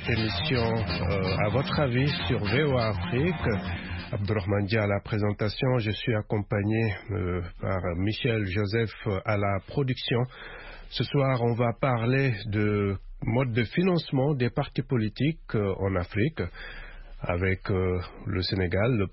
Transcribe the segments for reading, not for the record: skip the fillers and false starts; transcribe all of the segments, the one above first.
émission À votre avis sur VOA Afrique. Abdourahmane Dia à la présentation. Je suis accompagné par Michel Joseph à la production. Ce soir, on va parler de mode de financement des partis politiques en Afrique. Avec le Sénégal, le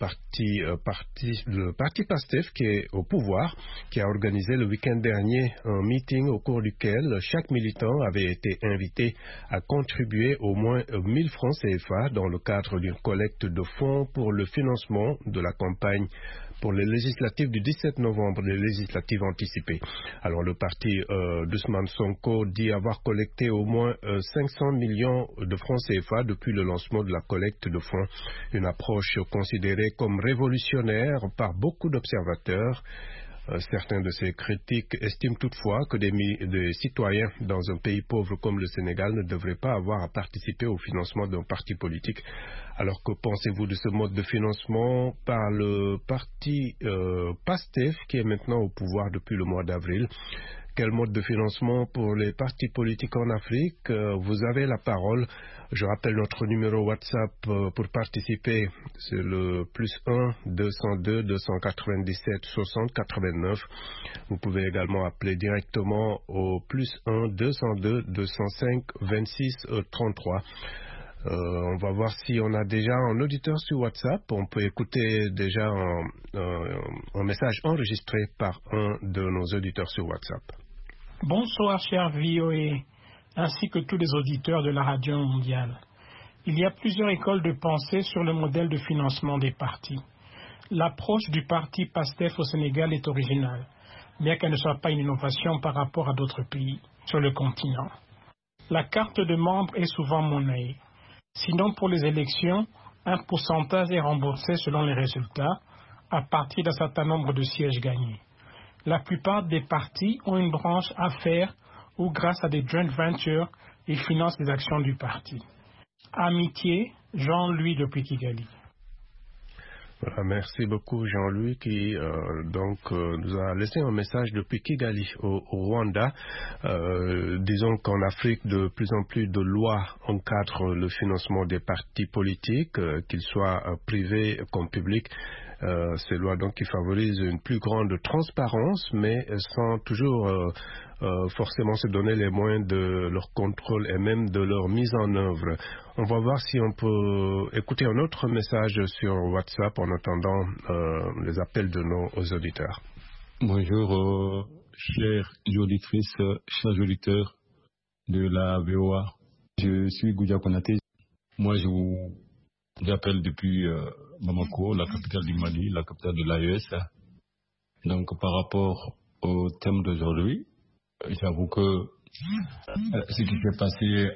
parti PASTEF qui est au pouvoir, qui a organisé le week-end dernier un meeting au cours duquel chaque militant avait été invité à contribuer au moins 1000 francs CFA dans le cadre d'une collecte de fonds pour le financement de la campagne pour les législatives du 17 novembre, les législatives anticipées. Alors le parti d'Ousmane Sonko dit avoir collecté au moins 500 millions de francs CFA depuis le lancement de la collecte de fonds, une approche considérée comme révolutionnaire par beaucoup d'observateurs. Certains de ces critiques estiment toutefois que des citoyens dans un pays pauvre comme le Sénégal ne devraient pas avoir à participer au financement d'un parti politique. Alors que pensez-vous de ce mode de financement par le parti PASTEF qui est maintenant au pouvoir depuis le mois d'avril? Quel mode de financement pour les partis politiques en Afrique? Vous avez la parole. Je rappelle notre numéro WhatsApp pour participer. C'est le +1 202 297 60 89. Vous pouvez également appeler directement au +1 202 205 26 33. On va voir si on a déjà un auditeur sur WhatsApp. On peut écouter déjà un message enregistré par un de nos auditeurs sur WhatsApp. Bonsoir, cher VOA, ainsi que tous les auditeurs de la radio mondiale. Il y a plusieurs écoles de pensée sur le modèle de financement des partis. L'approche du parti PASTEF au Sénégal est originale, bien qu'elle ne soit pas une innovation par rapport à d'autres pays sur le continent. La carte de membre est souvent monnayée. Sinon, pour les élections, un pourcentage est remboursé selon les résultats à partir d'un certain nombre de sièges gagnés. La plupart des partis ont une branche affaires où, grâce à des joint ventures, ils financent les actions du parti. Amitié, Jean-Louis depuis Kigali. Voilà, merci beaucoup Jean-Louis qui nous a laissé un message depuis Kigali au Rwanda. Disons qu'en Afrique, de plus en plus de lois encadrent le financement des partis politiques, qu'ils soient privés comme publics. Ces lois donc qui favorisent une plus grande transparence, mais sans toujours forcément se donner les moyens de leur contrôle et même de leur mise en œuvre. On va voir si on peut écouter un autre message sur WhatsApp en attendant les appels de nos auditeurs. Bonjour, chères auditrices, chers auditeurs de la VOA. Je suis Goudia Konaté. Moi, je vous appelle depuis Bamako, la capitale du Mali, la capitale de l'AES. Donc, par rapport au thème d'aujourd'hui, j'avoue que ce qui s'est passé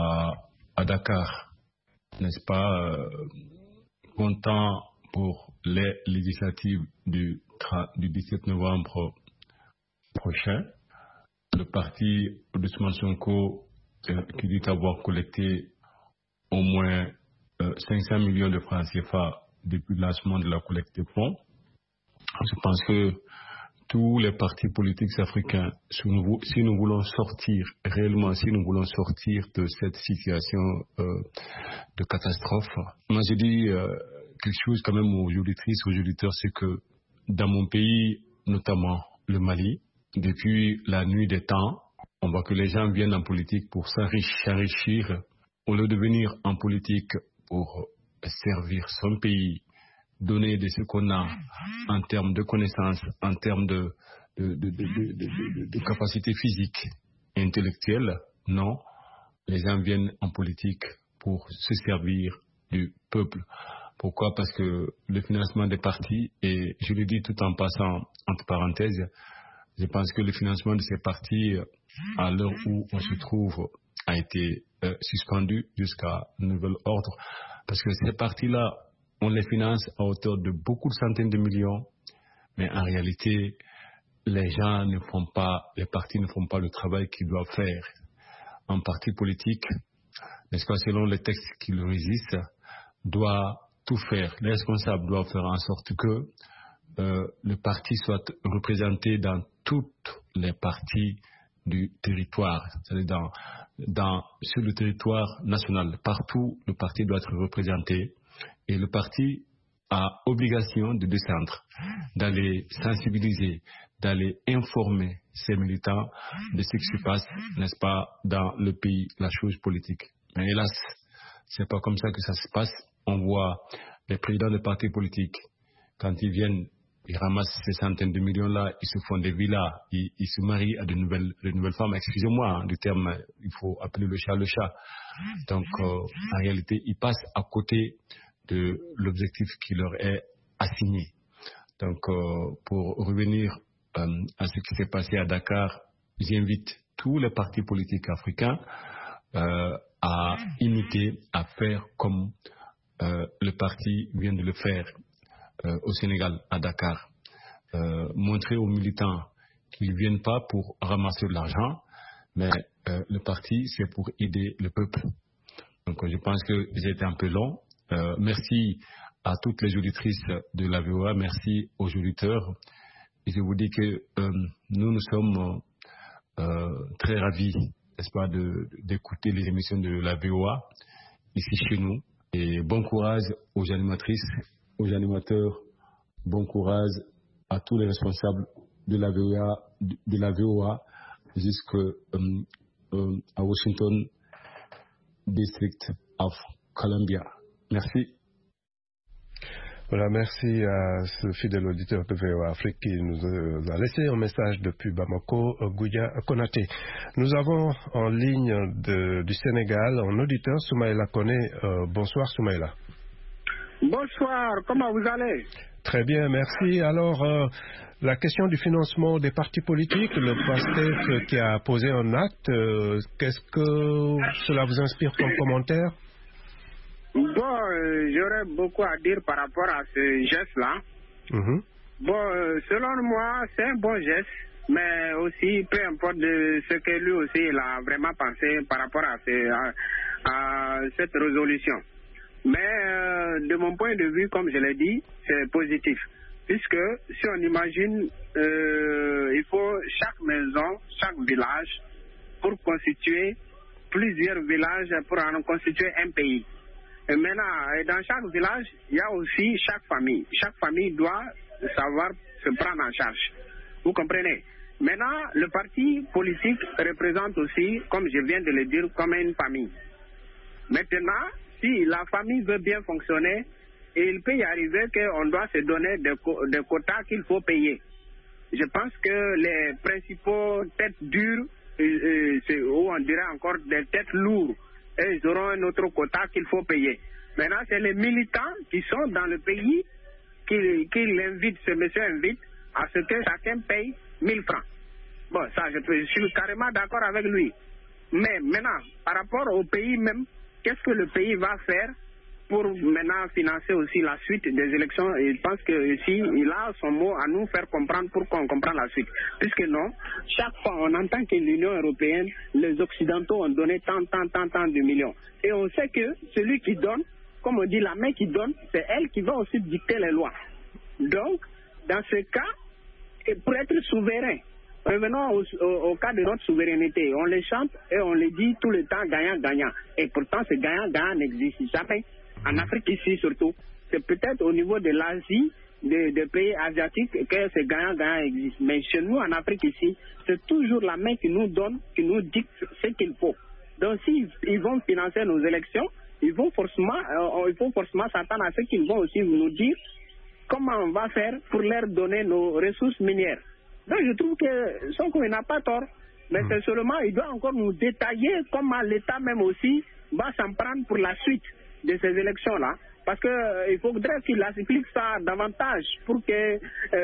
à Dakar, n'est-ce pas, content pour les législatives du 17 novembre prochain, le parti d'Ousmane Sonko qui dit avoir collecté au moins 500 millions de francs CFA depuis le lancement de la collecte de fonds. Je pense que tous les partis politiques africains, si nous voulons sortir réellement, si nous voulons sortir de cette situation de catastrophe, moi je dis quelque chose quand même aux auditrices, aux auditeurs, c'est que dans mon pays, notamment le Mali, depuis la nuit des temps, on voit que les gens viennent en politique pour s'enrichir au lieu de venir en politique pour servir son pays, donner de ce qu'on a en termes de connaissances, en termes de capacités physiques et intellectuelles. Non, les gens viennent en politique pour se servir du peuple. Pourquoi? Parce que le financement des partis, et je le dis tout en passant entre parenthèses, je pense que le financement de ces partis, à l'heure où on se trouve, a été suspendu jusqu'à nouvel ordre. Parce que ces partis-là, on les finance à hauteur de beaucoup de centaines de millions, mais en réalité, les partis ne font pas le travail qu'ils doivent faire. Un parti politique, n'est-ce pas, selon les textes qui le régissent, doit tout faire. Les responsables doivent faire en sorte que le parti soit représenté dans toutes les parties du territoire, c'est-à-dire sur le territoire national. Partout, le parti doit être représenté et le parti a obligation de descendre, d'aller sensibiliser, d'aller informer ses militants de ce qui se passe, n'est-ce pas, dans le pays, la chose politique. Mais hélas, c'est pas comme ça que ça se passe. On voit les présidents de partis politiques, quand ils viennent, ils ramassent ces centaines de millions-là, ils se font des villas, ils se marient à de nouvelles femmes. Excusez-moi du terme, il faut appeler le chat le chat. Donc, en réalité, ils passent à côté de l'objectif qui leur est assigné. Donc, pour revenir à ce qui s'est passé à Dakar, j'invite tous les partis politiques africains à imiter, à faire comme le parti vient de le faire au Sénégal, à Dakar. Montrer aux militants qu'ils ne viennent pas pour ramasser de l'argent, mais le parti, c'est pour aider le peuple. Donc, je pense que j'ai été un peu long. Merci à toutes les auditrices de la VOA, merci aux auditeurs. Et je vous dis que nous sommes très ravis, n'est-ce pas, d'écouter les émissions de la VOA ici chez nous. Et bon courage aux animatrices, aux animateurs, bon courage à tous les responsables de la VOA jusqu'à Washington District of Columbia. Merci. Voilà, merci à ce fidèle auditeur de VOA Afrique qui nous a laissé un message depuis Bamako, Goudia Konaté. Nous avons en ligne du Sénégal un auditeur, Soumaïla Koné. Bonsoir Soumaïla. Bonsoir, comment vous allez? Très bien, merci. Alors, la question du financement des partis politiques, le PASTEF qui a posé un acte, qu'est-ce que cela vous inspire comme commentaire? Bon, j'aurais beaucoup à dire par rapport à ce geste-là. Bon, selon moi, c'est un bon geste, mais aussi, peu importe de ce que lui aussi il a vraiment pensé par rapport à cette résolution. Mais de mon point de vue, comme je l'ai dit, c'est positif. Puisque si on imagine, il faut chaque maison, chaque village, pour constituer plusieurs villages, pour en constituer un pays. Et maintenant, dans chaque village, il y a aussi chaque famille. Chaque famille doit savoir se prendre en charge. Vous comprenez? Maintenant, le parti politique représente aussi, comme je viens de le dire, comme une famille. Maintenant, si la famille veut bien fonctionner, il peut y arriver qu'on doit se donner des quotas qu'il faut payer. Je pense que les principaux têtes dures, ou on dirait encore des têtes lourdes, et ils auront un autre quota qu'il faut payer. Maintenant, c'est les militants qui sont dans le pays qui l'invitent, ce monsieur invite, à ce que chacun paye 1000 francs. Bon, ça, je suis carrément d'accord avec lui. Mais maintenant, par rapport au pays même, qu'est-ce que le pays va faire pour maintenant financer aussi la suite des élections? Et je pense que ici, il a son mot à nous faire comprendre pour qu'on comprenne la suite. Puisque non, chaque fois on entend que l'Union européenne, les Occidentaux ont donné tant de millions. Et on sait que celui qui donne, comme on dit, la main qui donne, c'est elle qui va aussi dicter les lois. Donc, dans ce cas, pour être souverain, revenons au cas de notre souveraineté. On les chante et on les dit tout le temps gagnant-gagnant. Et pourtant, ce gagnant-gagnant n'existe jamais. En Afrique ici surtout, c'est peut-être au niveau de l'Asie, des pays asiatiques, que ce gagnant-gagnant existe. Mais chez nous, en Afrique ici, c'est toujours la main qui nous donne, qui nous dicte ce qu'il faut. Donc s'ils vont financer nos élections, il faut forcément s'attendre à ce qu'ils vont aussi nous dire comment on va faire pour leur donner nos ressources minières. Donc je trouve que Sonko n'a pas tort, mais c'est seulement, il doit encore nous détailler comment l'État même aussi va s'en prendre pour la suite de ces élections-là. Parce qu'il faudrait qu'il explique ça davantage pour que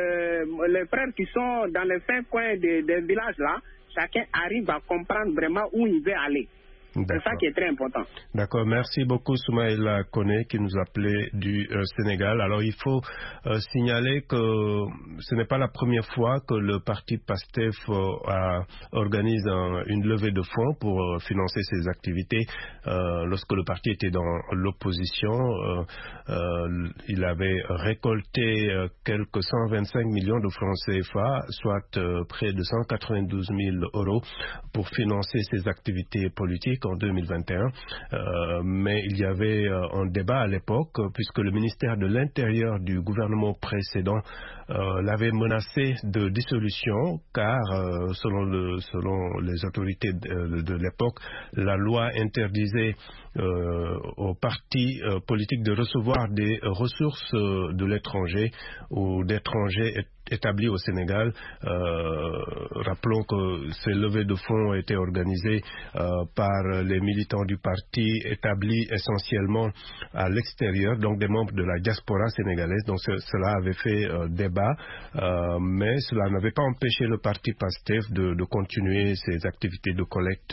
les frères qui sont dans les fins coins des villages-là, chacun arrive à comprendre vraiment où il veut aller. C'est ça qui est très important. D'accord, merci beaucoup Soumaïla Koné qui nous appelait du Sénégal. Alors il faut signaler que ce n'est pas la première fois que le parti PASTEF organise une levée de fonds pour financer ses activités. Lorsque le parti était dans l'opposition, il avait récolté quelques 125 millions de francs CFA, soit près de 192 000 euros pour financer ses activités politiques en 2021, mais il y avait un débat à l'époque puisque le ministère de l'Intérieur du gouvernement précédent l'avait menacé de dissolution car selon les autorités de l'époque, la loi interdisait aux partis politiques de recevoir des ressources de l'étranger ou d'étrangers établis au Sénégal. Rappelons que ces levées de fonds ont été organisées par les militants du parti établis essentiellement à l'extérieur, donc des membres de la diaspora sénégalaise. Donc cela avait fait débat, mais cela n'avait pas empêché le parti PASTEF de continuer ses activités de collecte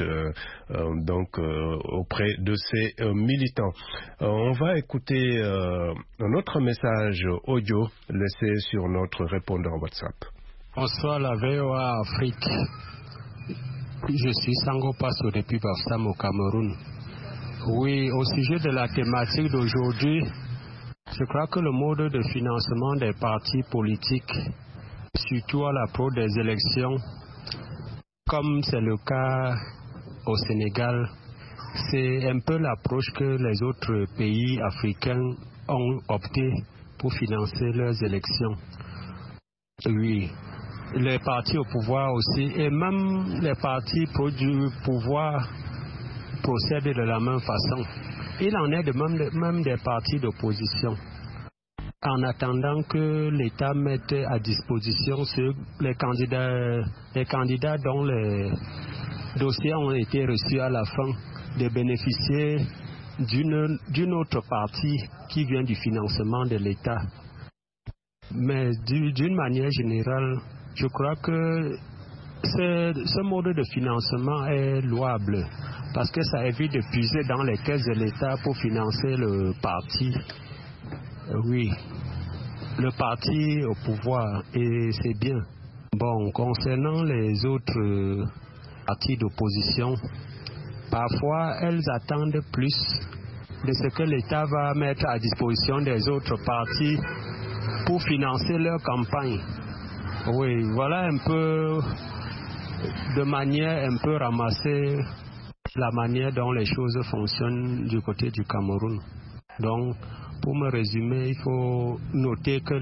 auprès de ses militants. On va écouter un autre message audio laissé sur notre répondeur WhatsApp. Bonsoir la VOA Afrique. Je suis Sango Passo depuis Bafsam au Cameroun. Oui, au sujet de la thématique d'aujourd'hui, je crois que le mode de financement des partis politiques, surtout à l'approche des élections, comme c'est le cas au Sénégal, c'est un peu l'approche que les autres pays africains ont opté pour financer leurs élections. Oui, les partis au pouvoir aussi, et même les partis du pouvoir procèdent de la même façon. Il en est de même des partis d'opposition. En attendant que l'État mette à disposition les candidats dont les dossiers ont été reçus à la fin, de bénéficier d'une autre partie qui vient du financement de l'État. Mais d'une manière générale, je crois que ce mode de financement est louable parce que ça évite de puiser dans les caisses de l'État pour financer le parti. Oui, le parti au pouvoir, et c'est bien. Bon, concernant les autres partis d'opposition, parfois elles attendent plus de ce que l'État va mettre à disposition des autres partis pour financer leur campagne. Oui, voilà un peu, de manière un peu ramassée, la manière dont les choses fonctionnent du côté du Cameroun. Donc, pour me résumer, il faut noter que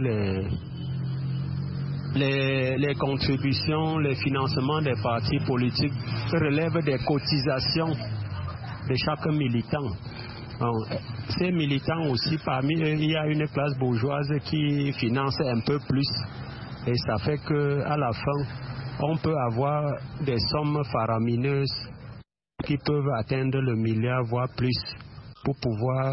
les contributions, les financements des partis politiques relèvent des cotisations de chaque militant. Donc, ces militants aussi, parmi eux, il y a une classe bourgeoise qui finance un peu plus. Et ça fait qu'à la fin, on peut avoir des sommes faramineuses qui peuvent atteindre le milliard, voire plus, pour pouvoir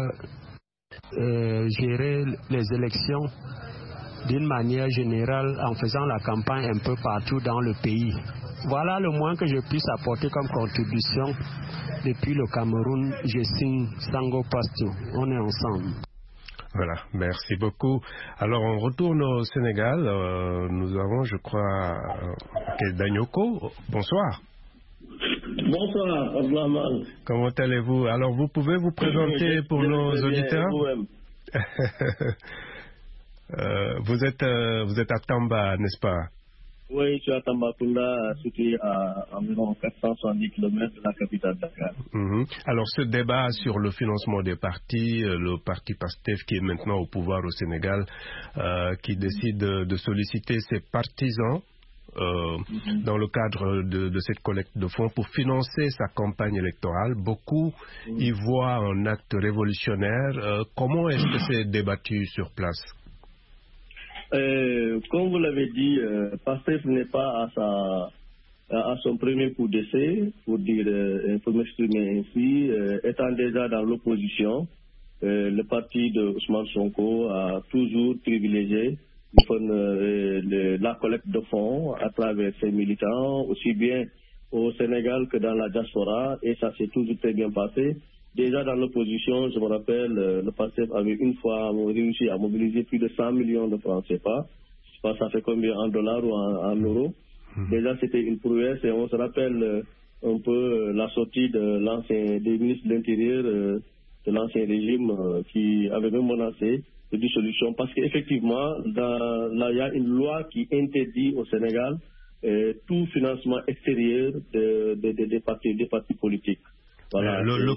gérer les élections d'une manière générale en faisant la campagne un peu partout dans le pays. Voilà le moins que je puisse apporter comme contribution. Depuis le Cameroun, je signe Sango Pasto. On est ensemble. Voilà, merci beaucoup. Alors, on retourne au Sénégal. Nous avons, je crois, Danyoko. Bonsoir. Bonsoir, Abdulrahman. Comment allez-vous? Alors, vous pouvez vous présenter pour nos auditeurs? Vous êtes à Tamba, n'est-ce pas? Oui, je suis à Tambacounda, situé à environ 470 km de la capitale Dakar. Alors, ce débat sur le financement des partis, le parti PASTEF qui est maintenant au pouvoir au Sénégal, qui décide de solliciter ses partisans dans le cadre de cette collecte de fonds pour financer sa campagne électorale. Beaucoup y voient un acte révolutionnaire. Comment est-ce que c'est débattu sur place? Comme vous l'avez dit, PASTEF n'est pas à son premier coup d'essai, pour m'exprimer ainsi. Étant déjà dans l'opposition, le parti de Ousmane Sonko a toujours privilégié la collecte de fonds à travers ses militants, aussi bien au Sénégal que dans la diaspora, et ça s'est toujours très bien passé. Déjà dans l'opposition, je me rappelle, le PASTEF avait une fois réussi à mobiliser plus de 100 millions de francs CFA. Je sais pas ça fait combien en dollars ou en euros. Déjà c'était une prouesse, et on se rappelle un peu la sortie des ministres de l'Intérieur de l'ancien régime qui avait même menacé de dissolution, parce qu'effectivement, il y a une loi qui interdit au Sénégal tout financement extérieur des partis politiques. Voilà. Le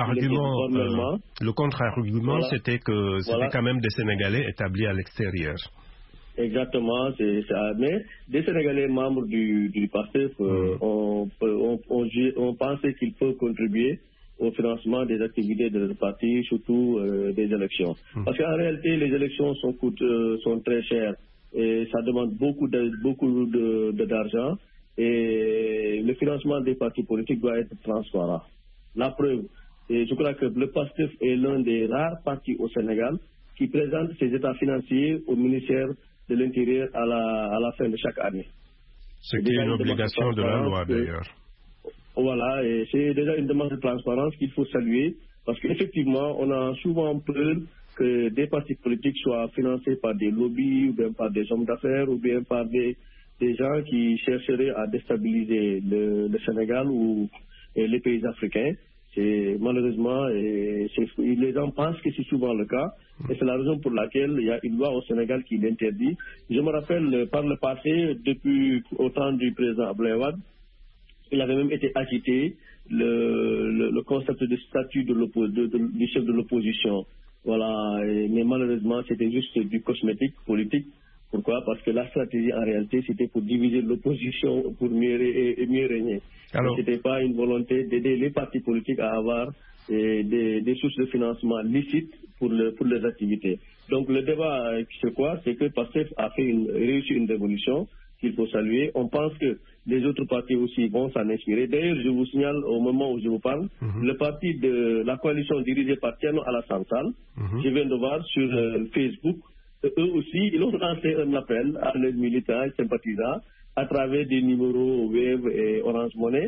contre-argument, voilà. C'était que c'était quand même des Sénégalais établis à l'extérieur. Exactement, c'est ça. Mais des Sénégalais membres du PASTEF, on pensait qu'ils peuvent contribuer au financement des activités de notre parti, surtout des élections. Parce qu'en réalité, les élections sont très chères et ça demande beaucoup d'argent, et le financement des partis politiques doit être transparent. La preuve, et je crois que le PASTEF est l'un des rares partis au Sénégal qui présente ses états financiers au ministère de l'Intérieur à la fin de chaque année. C'est une obligation de la loi d'ailleurs. Voilà, et c'est déjà une demande de transparence qu'il faut saluer, parce qu'effectivement, on a souvent peur que des partis politiques soient financés par des lobbies, ou bien par des hommes d'affaires, ou bien par des gens qui chercheraient à déstabiliser le Sénégal ou les pays africains. Malheureusement, les gens pensent que c'est souvent le cas, et c'est la raison pour laquelle il y a une loi au Sénégal qui l'interdit. Je me rappelle par le passé, depuis au temps du président Abdoulaye Wade, il avait même été agité le concept de statut du chef de l'opposition. Voilà, mais malheureusement, c'était juste du cosmétique politique. Pourquoi? Parce que la stratégie, en réalité, c'était pour diviser l'opposition pour mieux régner. Ce n'était pas une volonté d'aider les partis politiques à avoir des sources de financement licites pour les activités. Donc le débat, c'est quoi? C'est que PASTEF a réussi une révolution qu'il faut saluer. On pense que les autres partis aussi vont s'en inspirer. D'ailleurs, je vous signale au moment où je vous parle, le parti de la coalition dirigée par Thierno Alassane Sall, je viens de voir sur Facebook, eux aussi, ils ont lancé un appel à leurs militants et sympathisants à travers des numéros Wave et Orange Money,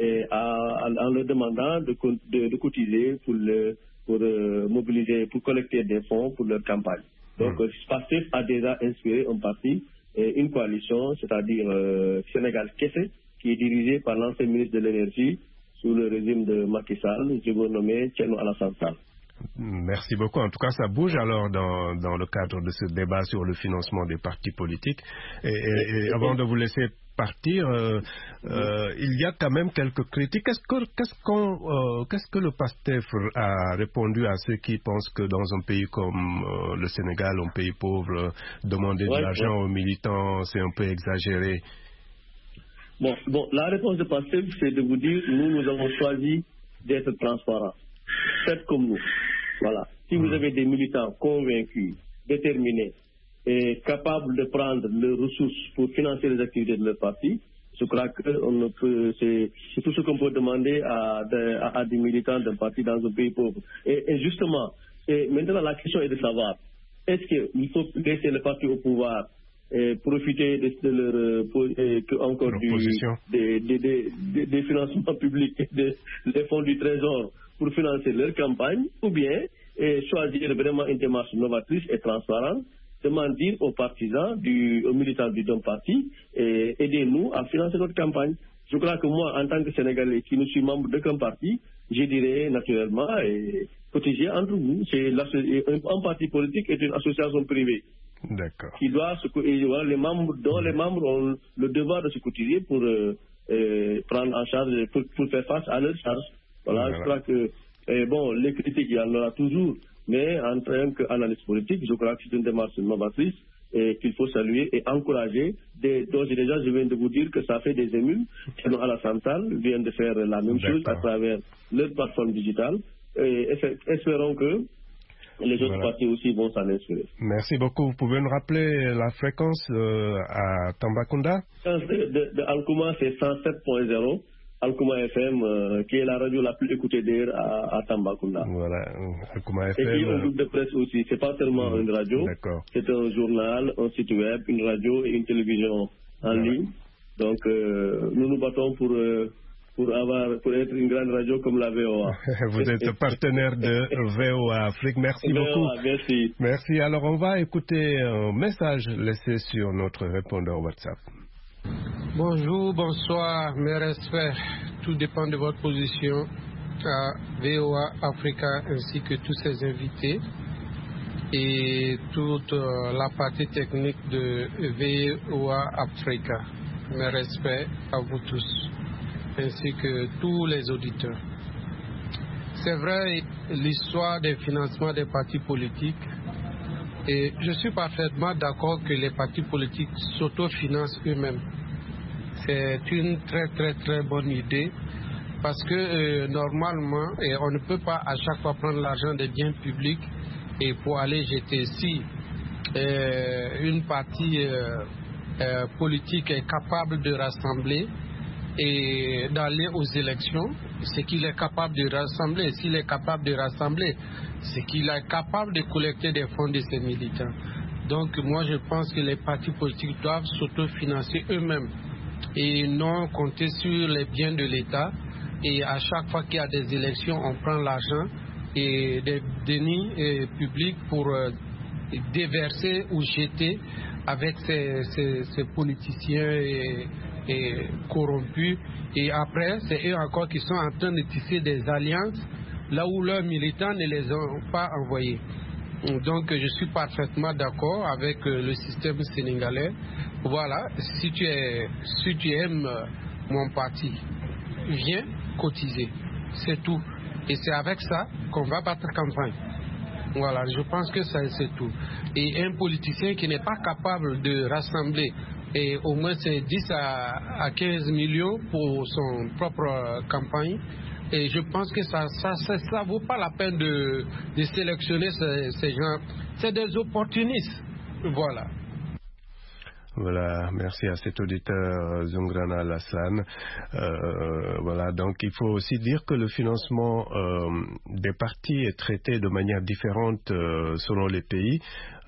en leur demandant de cotiser pour mobiliser, pour collecter des fonds pour leur campagne. Donc, PASTEF a déjà inspiré un parti, une coalition, c'est-à-dire Sénégal Kessé, qui est dirigée par l'ancien ministre de l'Énergie sous le régime de Macky Sall, je vous nomme Thierno Alassane Sall. Merci beaucoup. En tout cas, ça bouge alors dans le cadre de ce débat sur le financement des partis politiques. Et avant de vous laisser partir, il y a quand même quelques critiques. Qu'est-ce que le PASTEF a répondu à ceux qui pensent que dans un pays comme le Sénégal, un pays pauvre, demander de l'argent aux militants, c'est un peu exagéré? Bon, la réponse de PASTEF, c'est de vous dire, nous avons choisi d'être transparents. Faites comme nous. Voilà. Si vous avez des militants convaincus, déterminés et capables de prendre leurs ressources pour financer les activités de leur parti, je crois que c'est tout ce qu'on peut demander à des militants d'un parti dans un pays pauvre. Et justement, maintenant la question est de savoir, est-ce qu'il faut laisser le parti au pouvoir et profiter de leur encore des financements publics, des fonds du Trésor pour financer leur campagne, ou bien choisir vraiment une démarche novatrice et transparente, demander aux partisans, aux militants d'un parti, aidez-nous à financer notre campagne. Je crois que moi, en tant que Sénégalais qui ne suis membre d'aucun parti, je dirais naturellement cotiser entre vous. Un parti politique est une association privée. D'accord. Qui doit les membres ont le devoir de se cotiser pour prendre en charge, pour faire face à leurs charges. Voilà. Je crois que les critiques, il y en aura toujours, mais en tant qu'analyste politique, je crois que c'est une démarche novatrice et qu'il faut saluer et encourager. Donc déjà, je viens de vous dire que ça fait des émules. Alassane Sall vient de faire la même chose à travers leur plateforme digitale. Et espérons que les autres partis aussi vont s'en inspirer. Merci beaucoup. Vous pouvez nous rappeler la fréquence à Tambacounda? De Alcouma, c'est 107.0. Alcouma FM, qui est la radio la plus écoutée d'ailleurs à Tambacounda. Voilà, Alcouma FM. Et qui est un groupe de presse aussi. C'est pas seulement une radio. D'accord. C'est un journal, un site web, une radio et une télévision en ligne. Donc, nous nous battons pour être une grande radio comme la VOA. Vous êtes partenaire de VOA Afrique. Merci beaucoup. Merci. Merci. Alors, on va écouter un message laissé sur notre répondeur WhatsApp. Bonjour, bonsoir, mes respects. Tout dépend de votre position à VOA Africa ainsi que tous ses invités et toute la partie technique de VOA Africa. Mes respects à vous tous ainsi que tous les auditeurs. C'est vrai, l'histoire des financements des partis politiques, et je suis parfaitement d'accord que les partis politiques s'autofinancent eux-mêmes. C'est une très bonne idée parce que normalement, on ne peut pas à chaque fois prendre l'argent des biens publics et pour aller jeter. Si une partie politique est capable de rassembler et d'aller aux élections, c'est qu'il est capable de rassembler. S'il est capable de rassembler, c'est qu'il est capable de collecter des fonds de ses militants. Donc moi je pense que les partis politiques doivent s'autofinancer eux-mêmes et non compter sur les biens de l'État. Et à chaque fois qu'il y a des élections, on prend l'argent et des deniers publics pour déverser ou jeter avec ces politiciens et corrompus. Et après, c'est eux encore qui sont en train de tisser des alliances là où leurs militants ne les ont pas envoyés. Donc je suis parfaitement d'accord avec le système sénégalais. Voilà, si tu aimes mon parti, viens cotiser, c'est tout. Et c'est avec ça qu'on va battre campagne. Voilà, je pense que ça c'est tout. Et un politicien qui n'est pas capable de rassembler et au moins c'est 10 à 15 millions pour son propre campagne, et je pense que ça vaut pas la peine de sélectionner ces gens. C'est des opportunistes. Voilà. Voilà, merci à cet auditeur Zungrana Alassane. Voilà, donc il faut aussi dire que le financement des partis est traité de manière différente selon les pays.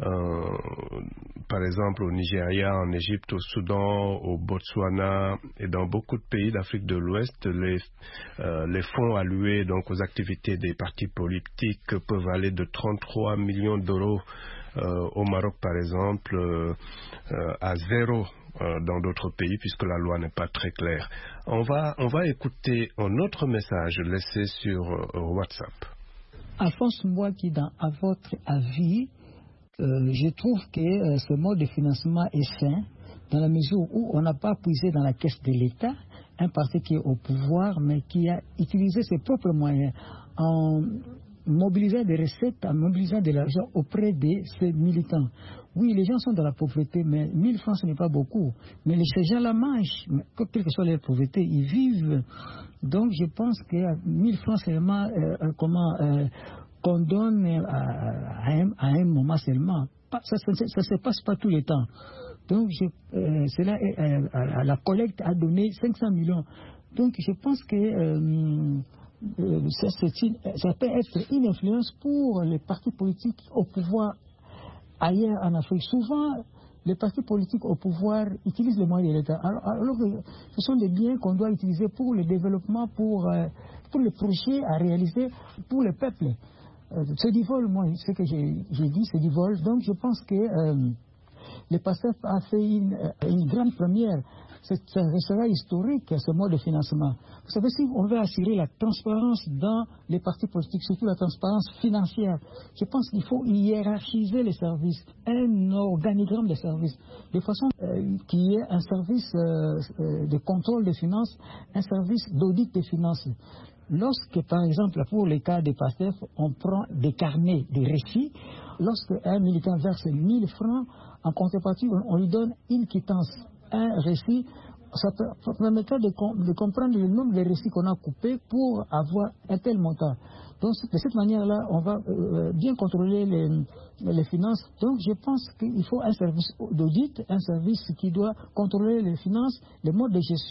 Par exemple au Nigeria, en Égypte, au Soudan, au Botswana et dans beaucoup de pays d'Afrique de l'Ouest, les fonds alloués donc aux activités des partis politiques peuvent aller de 33 millions d'euros au Maroc par exemple à 0 dans d'autres pays puisque la loi n'est pas très claire. On va écouter un autre message laissé sur WhatsApp. Alphonse Mbouaki, à votre avis, je trouve que ce mode de financement est sain dans la mesure où on n'a pas puisé dans la caisse de l'État un parti qui est au pouvoir mais qui a utilisé ses propres moyens en mobilisant des recettes, en mobilisant de l'argent auprès de ses militants. Oui, les gens sont dans la pauvreté, mais 1000 francs, ce n'est pas beaucoup. Mais ces gens-là mangent, quelle que soit leur pauvreté, ils vivent. Donc, je pense que 1000 francs, c'est vraiment qu'on donne à un moment seulement. Ça ne se passe pas tout le temps. Donc, la collecte a donné 500 millions. Donc, je pense que ça peut être une influence pour les partis politiques au pouvoir ailleurs en Afrique. Souvent, les partis politiques au pouvoir utilisent les moyens de l'État. Alors que ce sont des biens qu'on doit utiliser pour le développement, pour les projets à réaliser pour le peuple. C'est du vol, moi, ce que j'ai dit, c'est du vol. Donc je pense que le PASTEF a fait une grande première. Ça sera historique, ce mode de financement. Vous savez, si on veut assurer la transparence dans les partis politiques, surtout la transparence financière, je pense qu'il faut hiérarchiser les services, un organigramme des services, de façon qu'il y ait un service de contrôle des finances, un service d'audit des finances. Lorsque, par exemple, pour les cas des PASTEF, on prend des carnets, des récits, lorsque un militant verse 1000 francs, en contrepartie, on lui donne une quittance, un récit. Ça permettra de comprendre le nombre de récits qu'on a coupés pour avoir un tel montant. Donc, de cette manière-là, on va bien contrôler les finances. Donc, je pense qu'il faut un service d'audit, un service qui doit contrôler les finances, les modes de gestion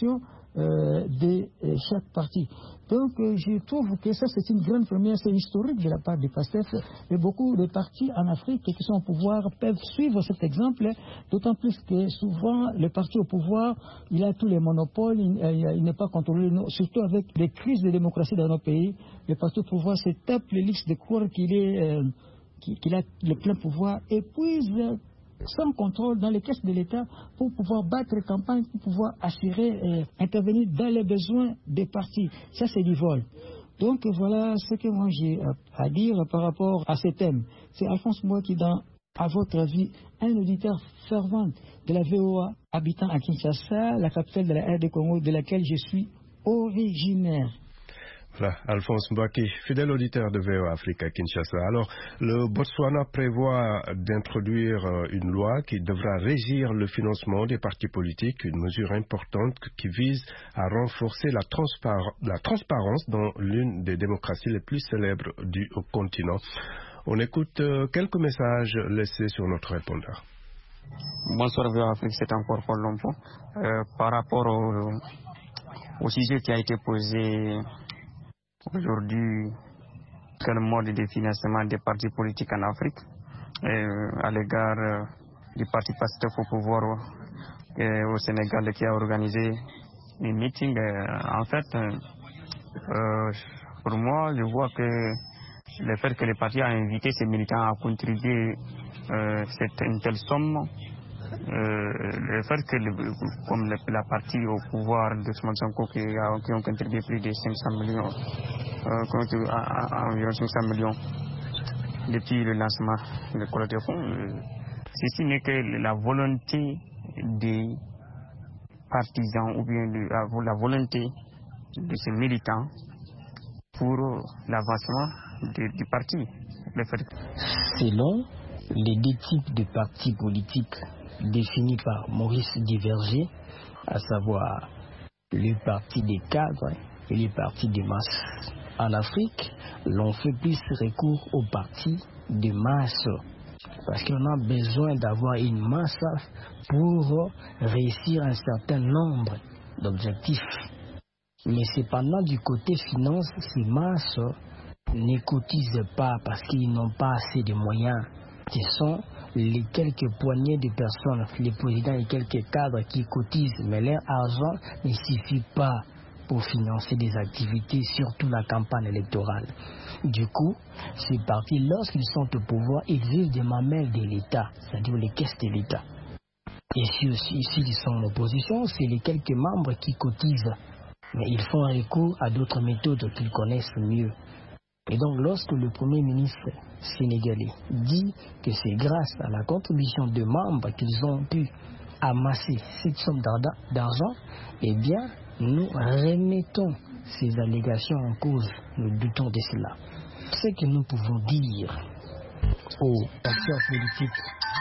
de chaque parti. Donc je trouve que ça c'est une grande première, c'est historique de la part du PASTEF, et beaucoup de partis en Afrique qui sont au pouvoir peuvent suivre cet exemple, d'autant plus que souvent le parti au pouvoir, il a tous les monopoles, il n'est pas contrôlé, surtout avec les crises de démocratie dans nos pays. Le parti au pouvoir se tape les listes de croire qu'il a le plein pouvoir, et puis sans contrôle dans les caisses de l'État pour pouvoir battre les campagnes, pour pouvoir assurer, intervenir dans les besoins des partis. Ça, c'est du vol. Donc voilà ce que moi j'ai à dire par rapport à ce thème. C'est Alphonse Mbouaki qui, à votre avis, un auditeur fervent de la VOA, habitant à Kinshasa, la capitale de la RD Congo, de laquelle je suis originaire. Voilà, Alphonse Mbouaki, fidèle auditeur de VOA Afrique à Kinshasa. Alors, le Botswana prévoit d'introduire une loi qui devra régir le financement des partis politiques, une mesure importante qui vise à renforcer la transparence dans l'une des démocraties les plus célèbres du continent. On écoute quelques messages laissés sur notre répondeur. Bonsoir VOA Afrique, c'est encore Paul Lompo. Par rapport au sujet qui a été posé aujourd'hui, quel mode de financement des partis politiques en Afrique à l'égard du parti PASTEF au pouvoir au Sénégal qui a organisé un meeting. En fait, pour moi, je vois que le fait que le parti a invité ses militants à contribuer une telle somme, le fait que comme la partie au pouvoir de Ousmane Sonko qui ont contribué plus de 500 millions, environ 500 millions depuis le lancement de collecte de fonds, ceci n'est que la volonté des partisans ou bien la volonté de ces militants pour l'avancement du parti. Selon les deux types de partis politiques définis par Maurice Duverger, à savoir le parti des cadres et le parti des masses. En Afrique, l'on fait plus recours aux partis de masse parce qu'on a besoin d'avoir une masse pour réussir un certain nombre d'objectifs. Mais cependant, du côté finance, ces masses ne cotisent pas parce qu'ils n'ont pas assez de moyens. Ce sont les quelques poignées de personnes, les présidents et quelques cadres qui cotisent, mais leur argent ne suffit pas pour financer des activités, surtout la campagne électorale. Du coup, ces partis, lorsqu'ils sont au pouvoir, ils vivent des mamelles de l'État, c'est-à-dire les caisses de l'État. Et s'ils sont en opposition, c'est les quelques membres qui cotisent, mais ils font recours à d'autres méthodes qu'ils connaissent mieux. Et donc, lorsque le Premier ministre sénégalais dit que c'est grâce à la contribution de membres qu'ils ont pu amasser cette somme d'argent, eh bien, nous remettons ces allégations en cause. Nous doutons de cela. Ce que nous pouvons dire aux acteurs politiques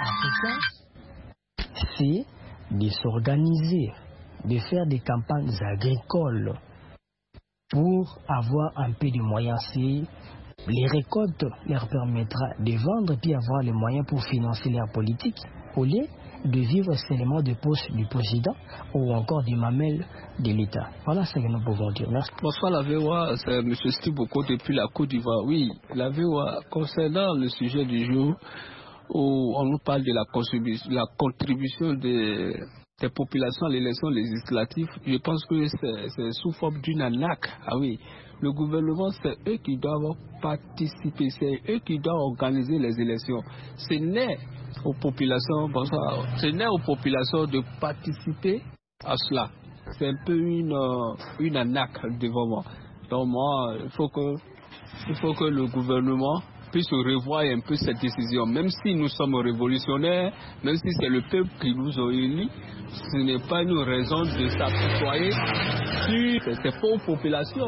africains, c'est de s'organiser, de faire des campagnes agricoles pour avoir un peu de moyens. Les récoltes leur permettra de vendre puis avoir les moyens pour financer leur politique au lieu de vivre seulement de poches du président ou encore des mamelles de l'État. Voilà ce que nous pouvons dire. Merci. Bonsoir la VOA, c'est M. Stiboko depuis la Côte d'Ivoire. Oui, la VOA, concernant le sujet du jour où on nous parle de la contribution des populations à l'élection législative, je pense que c'est sous forme d'une arnaque. Ah oui, le gouvernement, c'est eux qui doivent participer, c'est eux qui doivent organiser les élections. Ce n'est aux populations, ce n'est aux populations de participer à cela. C'est un peu une arnaque devant moi. Donc moi, il faut que le gouvernement puisse revoir un peu cette décision. Même si nous sommes révolutionnaires, même si c'est le peuple qui nous a élus, ce n'est pas une raison de s'apitoyer sur ces pauvres populations.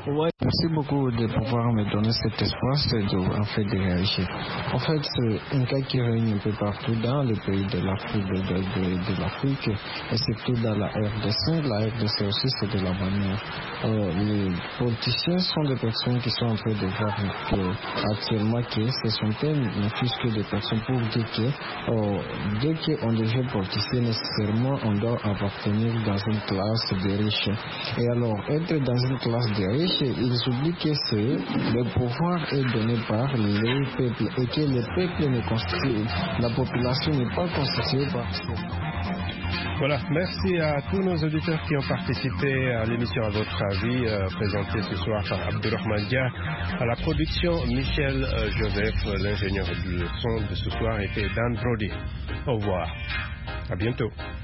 Ouais. Merci beaucoup de pouvoir me donner cet espace de réagir. En fait, c'est un cas qui règne un peu partout dans les pays de l'Afrique, et surtout dans la RDC. La RDC aussi, c'est de la manière. Les politiciens sont des personnes qui sont en train de voir actuellement que ce sont ne fût-ce que des personnes pour dire que dès qu'on devient politicien, nécessairement on doit appartenir dans une classe de riches. Et alors, être dans une classe de riches, ils oublient que le pouvoir est donné par les peuples et que le peuple ne constitue, la population n'est pas constituée par Voilà, merci à tous nos auditeurs qui ont participé à l'émission À votre avis, présentée ce soir par Abdurrahman Dia. À la production, Michel Joseph, l'ingénieur du son de ce soir était Dan Brody. Au revoir, à bientôt.